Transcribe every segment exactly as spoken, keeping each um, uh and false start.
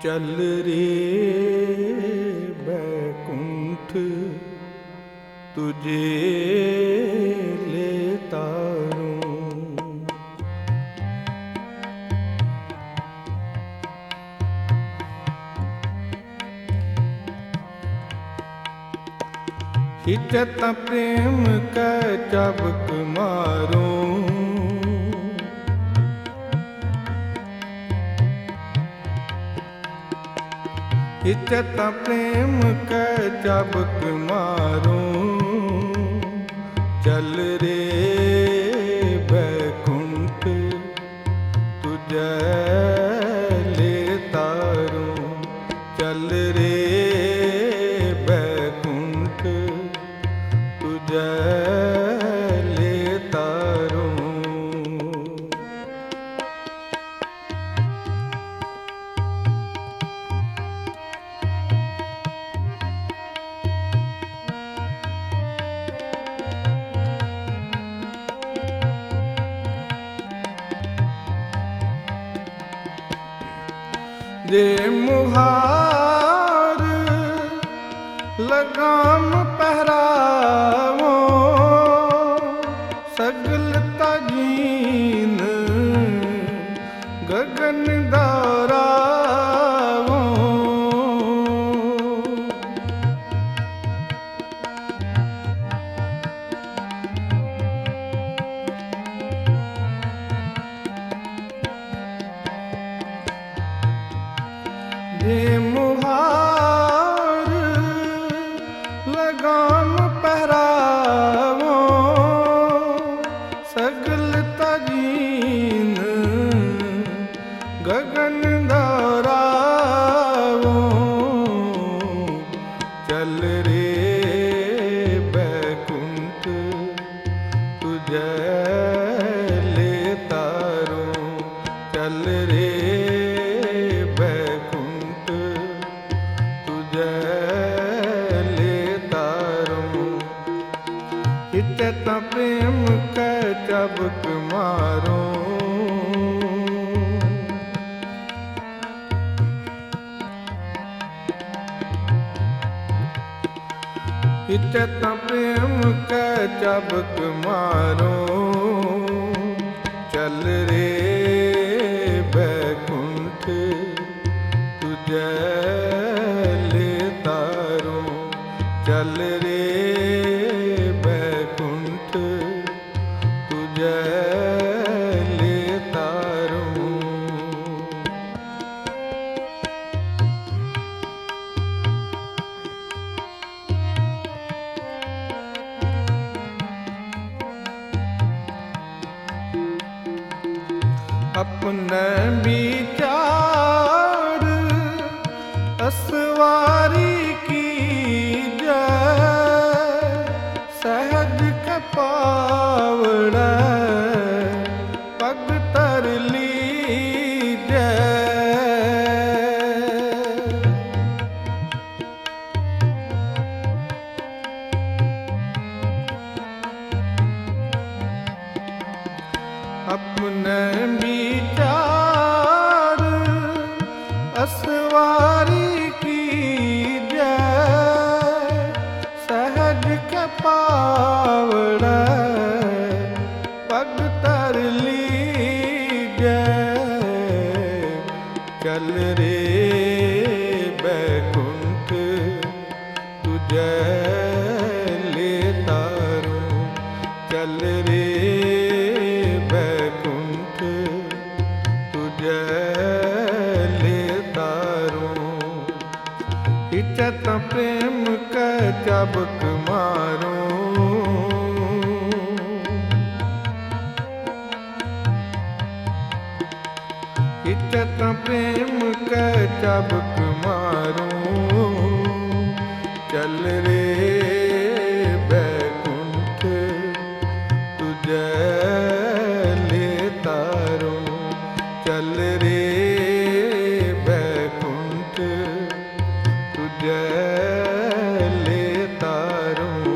चल रे बैकुंठ तुझे ले तारूं। हिचत प्रेम का चबक मारूं। हिचत प्रेम का चबक मारूं। चल रे बैकुंठ तुझे ले तारूं। चल रे बैकुंठ तुझे ले तारूं। दे मुहार लगाम पहरावो। सगल तजीन गगन दौरावो। दे मुहार लगाम पहरावो। सगल तजीन गगन दौरावो। चल रे बैकुंठ तुझे ले तारूं। चल रे बैकुंठ तुझे ले तारूं। हिचत प्रेम का चबक मारूं। हिचत प्रेम का चबक मारूं। चल रे बैकुंठ तुझे ले तारूं। चल रे बैकुंठ तुझे ले तारूं। अपने विचार असवारी की जय। सहज कपावड़ पग तर लीजै। अपने विचार असवारी की जय। सहज कपावड़ पग तर लीजै। चल रे बैकुंठ तुझे ले तारूं। चल रे बैकुंठ तुझे ले तारूं। हिचत प्रेम का चबक मारूं। हिचत प्रेम का चबक मारूं। चल रे बैकुंठ तुझे ले तारूं। चल रे बैकुंठ तुझे ले तारूं।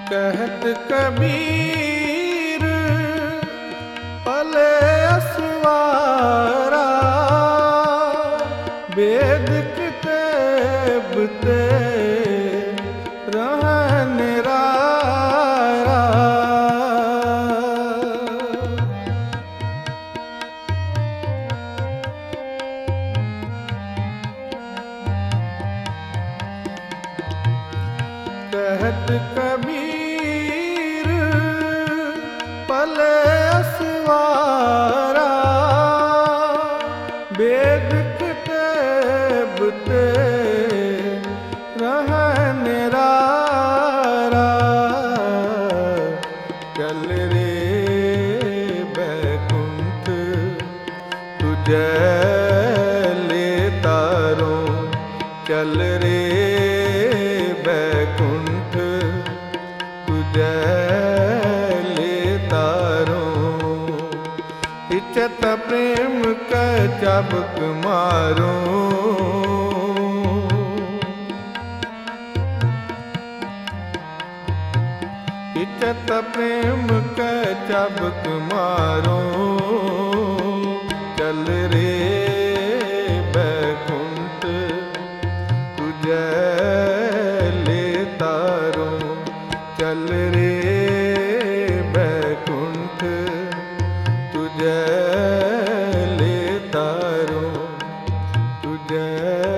कहत कबीर पले असवारा, वेद किताब ते रहन निरारा। कहत कबीर पले असवारा, वेद किताब ते रहन निरारा। चल रे बैकुंठ तुझे ले तारो, चल रे बैकुंठ तुझे ले तारो। इच्छत प्रेम का चाबुक मारो, इच्छत प्रेम का चाबुक मारो। चल रे बैकुंठ तुझे ले तारो, चल रे बैकुंठ तुझे ले तारो, तुझे